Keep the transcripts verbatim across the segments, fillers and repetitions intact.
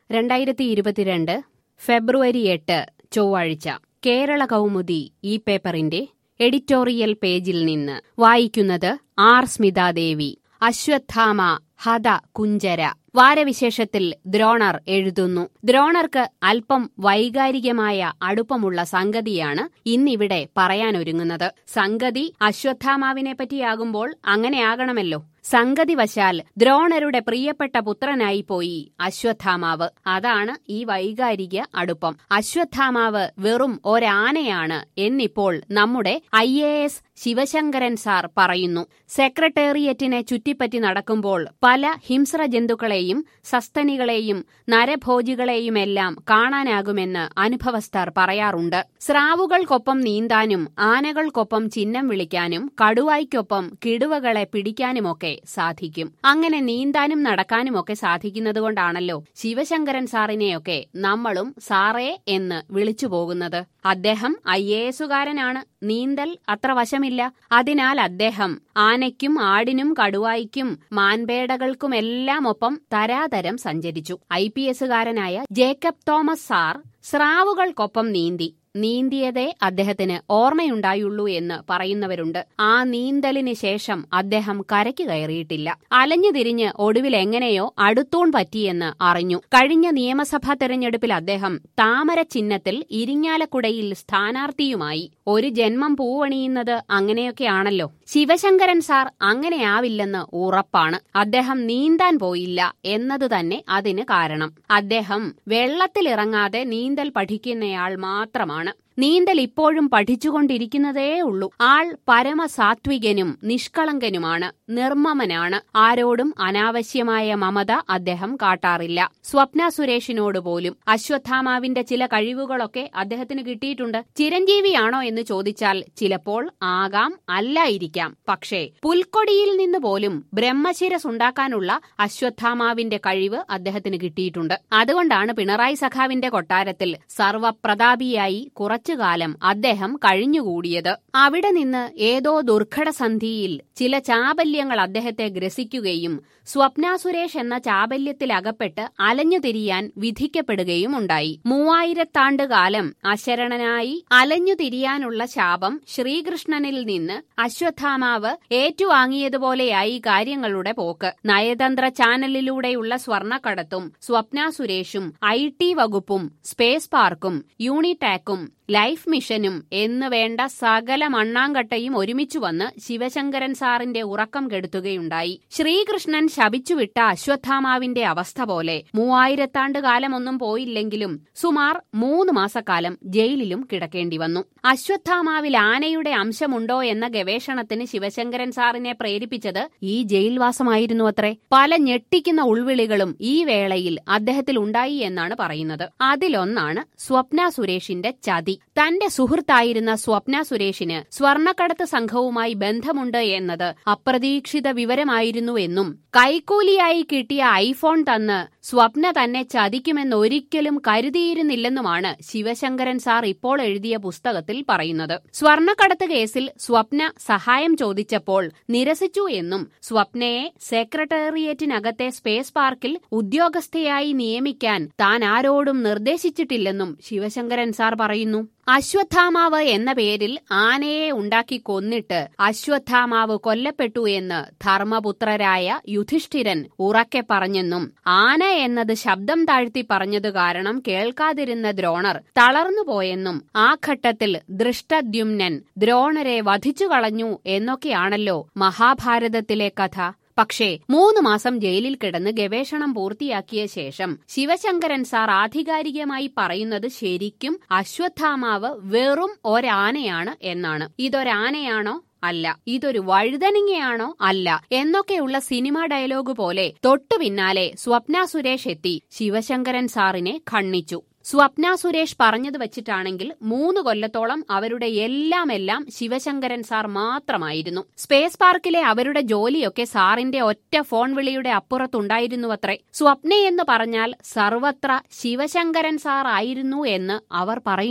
രണ്ടായിരത്തി ഇരുപത്തിരണ്ട് ഫെബ്രുവരി എട്ട് ചൊവ്വാഴ്ച കേരള കൗമുദി ഈ പേപ്പറിന്റെ എഡിറ്റോറിയൽ പേജിൽ നിന്ന് വായിക്കുന്നത് ആർ സ്മിതാദേവി. അശ്വത്ഥാമ ഹത കുഞ്ചര. വാരവിശേഷത്തിൽ ദ്രോണർ എഴുതുന്നു. ദ്രോണർക്ക് അല്പം വൈകാരികമായ അടുപ്പമുള്ള സംഗതിയാണ് ഇന്നിവിടെ പറയാനൊരുങ്ങുന്നത്. സംഗതി അശ്വത്ഥാമാവിനെ പറ്റിയാകുമ്പോൾ അങ്ങനെയാകണമല്ലോ. സംഗതി വശാൽ ദ്രോണരുടെ പ്രിയപ്പെട്ട പുത്രനായി പോയി അശ്വത്ഥാമാവ്. അതാണ് ഈ വൈകാരിക അടുപ്പം. അശ്വത്ഥാമാവ് വെറും ഒരാനയാണ് എന്നിപ്പോൾ നമ്മുടെ I A S Sivasankaran sir പറയുന്നു. സെക്രട്ടേറിയറ്റിനെ ചുറ്റിപ്പറ്റി നടക്കുമ്പോൾ പല ഹിംസ്ര ജന്തുക്കളെയും സസ്തനികളെയും നരഭോജികളെയുമെല്ലാം കാണാനാകുമെന്ന് അനുഭവസ്ഥർ പറയാറുണ്ട്. സ്രാവുകൾക്കൊപ്പം നീന്താനും ആനകൾക്കൊപ്പം ചിഹ്നം വിളിക്കാനും കടുവായ്ക്കൊപ്പം കിടുവകളെ പിടിക്കാനുമൊക്കെ സാധിക്കും. അങ്ങനെ നീന്താനും നടക്കാനുമൊക്കെ സാധിക്കുന്നതുകൊണ്ടാണല്ലോ ശിവശങ്കരൻ സാറിനെയൊക്കെ നമ്മളും സാറേ എന്ന് വിളിച്ചു പോകുന്നത്. അദ്ദേഹം ഐ എ എസുകാരനാണ്. നീന്തൽ അത്ര വശമില്ല. അതിനാൽ അദ്ദേഹം ആനയ്ക്കും ആടിനും കടുവായ്ക്കും മാൻപേടകൾക്കുമെല്ലാം ഒപ്പം തരാതരം സഞ്ചരിച്ചു. ഐ പി എസുകാരനായ ജേക്കബ് തോമസ് സാർ സ്രാവുകൾക്കൊപ്പം നീന്തി. നീന്തിയതേ അദ്ദേഹത്തിന് ഓർമ്മയുണ്ടായുള്ളൂ എന്ന് പറയുന്നവരുണ്ട്. ആ നീന്തലിന് ശേഷം അദ്ദേഹം കരയ്ക്ക് കയറിയിട്ടില്ല. അലഞ്ഞു തിരിഞ്ഞ് ഒടുവിൽ എങ്ങനെയോ അടുത്തൂൺ പറ്റിയെന്ന് അറിഞ്ഞു. കഴിഞ്ഞ നിയമസഭാ തെരഞ്ഞെടുപ്പിൽ അദ്ദേഹം താമര ചിഹ്നത്തിൽ ഇരിങ്ങാലക്കുടയിൽ സ്ഥാനാർത്ഥിയുമായി. ഒരു ജന്മം പൂവണിയുന്നത് അങ്ങനെയൊക്കെയാണല്ലോ. ശിവശങ്കരൻ സാർ അങ്ങനെയാവില്ലെന്ന് ഉറപ്പാണ്. അദ്ദേഹം നീന്താൻ പോയില്ല എന്നത് തന്നെ അതിന് കാരണം. അദ്ദേഹം വെള്ളത്തിലിറങ്ങാതെ നീന്തൽ പഠിക്കുന്നയാൾ മാത്രമാണ്. നീന്തൽ ഇപ്പോഴും പഠിച്ചുകൊണ്ടിരിക്കുന്നതേ ഉള്ളൂ. ആൾ പരമസാത്വികനും നിഷ്കളങ്കനുമാണ്. നിർമ്മമനാണ്. ആരോടും അനാവശ്യമായ മമത അദ്ദേഹം കാട്ടാറില്ല. സ്വപ്ന സുരേഷിനോട് പോലും. അശ്വത്ഥാമാവിന്റെ ചില കഴിവുകളൊക്കെ അദ്ദേഹത്തിന് കിട്ടിയിട്ടുണ്ട്. ചിരഞ്ജീവിയാണോ എന്ന് ചോദിച്ചാൽ ചിലപ്പോൾ ആകാം, അല്ലായിരിക്കാം. പക്ഷേ പുൽക്കൊടിയിൽ നിന്ന് പോലും ബ്രഹ്മശിരസ് ഉണ്ടാക്കാനുള്ള അശ്വത്ഥാമാവിന്റെ കഴിവ് അദ്ദേഹത്തിന് കിട്ടിയിട്ടുണ്ട്. അതുകൊണ്ടാണ് പിണറായി സഖാവിന്റെ കൊട്ടാരത്തിൽ സർവപ്രതാപിയായി കുറച്ചു കാലം അദ്ദേഹം കഴിഞ്ഞുകൂടിയത്. അവിടെ നിന്ന് ഏതോ ദുർഘടസന്ധിയിൽ ചില ചാബല്യങ്ങൾ അദ്ദേഹത്തെ ഗ്രസിക്കുകയും സ്വപ്ന സുരേഷ് എന്ന ചാബല്യത്തിലകപ്പെട്ട് അലഞ്ഞുതിരിയാൻ വിധിക്കപ്പെടുകയും ഉണ്ടായി. മൂവായിരത്താണ്ട് കാലം അശരണനായി അലഞ്ഞുതിരിയാനുള്ള ശാപം ശ്രീകൃഷ്ണനിൽ നിന്ന് അശ്വത്ഥാമാവ് ഏറ്റുവാങ്ങിയതുപോലെയായി കാര്യങ്ങളുടെ പോക്ക്. നയതന്ത്ര ചാനലിലൂടെയുള്ള സ്വർണ്ണക്കടത്തും സ്വപ്ന സുരേഷും ഐ ടി വകുപ്പും സ്പേസ് പാർക്കും യൂണിടാക്കും ലൈഫ് മിഷനും എന്ന് വേണ്ട സകല മണ്ണാങ്കട്ടയും ഒരുമിച്ചു വന്ന് ശിവശങ്കരൻ സാറിന്റെ ഉറക്കം കെടുത്തുകയുണ്ടായി. ശ്രീകൃഷ്ണൻ ശപിച്ചുവിട്ട അശ്വത്ഥാമാവിന്റെ അവസ്ഥ പോലെ മൂവായിരത്താണ്ട് കാലമൊന്നും പോയില്ലെങ്കിലും സുമാർ മൂന്ന് മാസക്കാലം ജയിലിലും കിടക്കേണ്ടി വന്നു. അശ്വത്ഥാമാവിൽ ആനയുടെ അംശമുണ്ടോ എന്ന ഗവേഷണത്തിന് ശിവശങ്കരൻ സാറിനെ പ്രേരിപ്പിച്ചത് ഈ ജയിൽവാസമായിരുന്നു അത്രേ. പല ഞെട്ടിക്കുന്ന ഉൾവിളികളും ഈ വേളയിൽ അദ്ദേഹത്തിൽ ഉണ്ടായി എന്നാണ് പറയുന്നത്. അതിലൊന്നാണ് സ്വപ്ന സുരേഷിന്റെ ചതി. തന്റെ സുഹൃത്തായിരുന്ന സ്വപ്ന സുരേഷിന് സ്വർണ്ണക്കടത്ത് സംഘവുമായി ബന്ധമുണ്ട് എന്നത് അപ്രതീക്ഷിത വിവരമായിരുന്നുവെന്നും കൈക്കൂലിയായി കിട്ടിയ ഐഫോൺ തന്ന് സ്വപ്ന തന്നെ ചതിക്കുമെന്നൊരിക്കലും കരുതിയിരുന്നില്ലെന്നുമാണ് ശിവശങ്കരൻ സാർ ഇപ്പോൾ എഴുതിയ പുസ്തകത്തിൽ പറയുന്നത്. സ്വർണ്ണക്കടത്ത് കേസിൽ സ്വപ്ന സഹായം ചോദിച്ചപ്പോൾ നിരസിച്ചു എന്നും സ്വപ്നയെ സെക്രട്ടേറിയറ്റിനകത്തെ സ്പേസ് പാർക്കിൽ ഉദ്യോഗസ്ഥയായി നിയമിക്കാൻ താൻ ആരോടും നിർദ്ദേശിച്ചിട്ടില്ലെന്നും ശിവശങ്കരൻ സാർ പറയുന്നു. അശ്വത്ഥാമാവ് എന്ന പേരിൽ ആനയെ ഉണ്ടാക്കി കൊന്നിട്ട് അശ്വത്ഥാമാവ് കൊല്ലപ്പെട്ടു എന്ന് ധർമ്മപുത്രരായ യുധിഷ്ഠിരൻ ഉറക്കെ പറഞ്ഞെന്നും ആന എന്നത് ശബ്ദം താഴ്ത്തി പറഞ്ഞത് കാരണം കേൾക്കാതിരുന്ന ദ്രോണർ തളർന്നുപോയെന്നും ആ ഘട്ടത്തിൽ ദൃഷ്ടദ്യുമ്നൻ ദ്രോണരെ വധിച്ചു കളഞ്ഞു എന്നൊക്കെയാണല്ലോ മഹാഭാരതത്തിലെ കഥ. പക്ഷേ മൂന്ന് മാസം ജയിലിൽ കിടന്ന് ഗവേഷണം പൂർത്തിയാക്കിയ ശേഷം ശിവശങ്കരൻ സാർ ആധികാരികമായി പറയുന്നത് ശരിക്കും അശ്വത്ഥാമാവ് വെറും ഒരാനയാണ് എന്നാണ്. ഇതൊരാനയാണോ? അല്ല. ഇതൊരു വഴുതനങ്ങയാണോ? അല്ല. എന്നൊക്കെയുള്ള സിനിമാ ഡയലോഗ് പോലെ തൊട്ടു പിന്നാലെ സ്വപ്ന സുരേഷ് എത്തി ശിവശങ്കരൻ സാറിനെ ഖണ്ഡിച്ചു. സ്വപ്ന സുരേഷ് പറഞ്ഞത് വച്ചിട്ടാണെങ്കിൽ മൂന്ന് കൊല്ലത്തോളം അവരുടെ എല്ലാം എല്ലാം ശിവശങ്കരൻ സാർ മാത്രമായിരുന്നു. സ്പേസ് പാർക്കിലെ അവരുടെ ജോലിയൊക്കെ സാറിന്റെ ഒറ്റ ഫോൺ വിളിയുടെ അപ്പുറത്തുണ്ടായിരുന്നുവത്രേ. സ്വപ്നയെന്ന് പറഞ്ഞാൽ സർവത്ര ശിവശങ്കരൻ സാർ ആയിരുന്നു എന്ന് അവർ പറയുന്നു.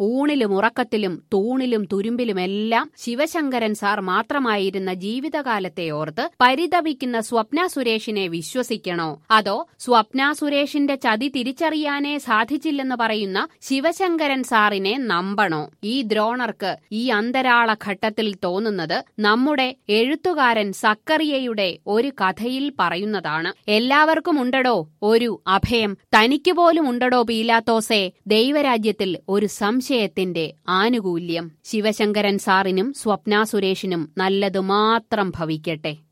ഊണിലും ഉറക്കത്തിലും തൂണിലും തുരുമ്പിലുമെല്ലാം ശിവശങ്കരൻ സാർ മാത്രമായിരുന്ന ജീവിതകാലത്തെ ഓർത്ത് പരിതപിക്കുന്ന സ്വപ്ന സുരേഷിനെ വിശ്വസിക്കണോ, അതോ സ്വപ്ന സുരേഷിന്റെ ചതി തിരിച്ചറിയാനേ സാധിച്ചില്ലെന്ന് പറയുന്ന ശിവശങ്കരൻ സാറിനെ നമ്പണോ? ഈ ദ്രോണർക്ക് ഈ അന്തരാള ഘട്ടത്തിൽ തോന്നുന്നത് നമ്മുടെ എഴുത്തുകാരൻ സക്കറിയയുടെ ഒരു കഥയിൽ പറയുന്നതാണ്. എല്ലാവർക്കും ഉണ്ടടോ ഒരു അഭയം, തനിക്ക് പോലും ഉണ്ടടോ പീലാത്തോസേ ദൈവരാജ്യത്തിൽ ഒരു സംശയത്തിന്റെ ആനുകൂല്യം. ശിവശങ്കരൻ സാറിനും സ്വപ്ന സുരേഷിനും നല്ലതു മാത്രം ഭവിക്കട്ടെ.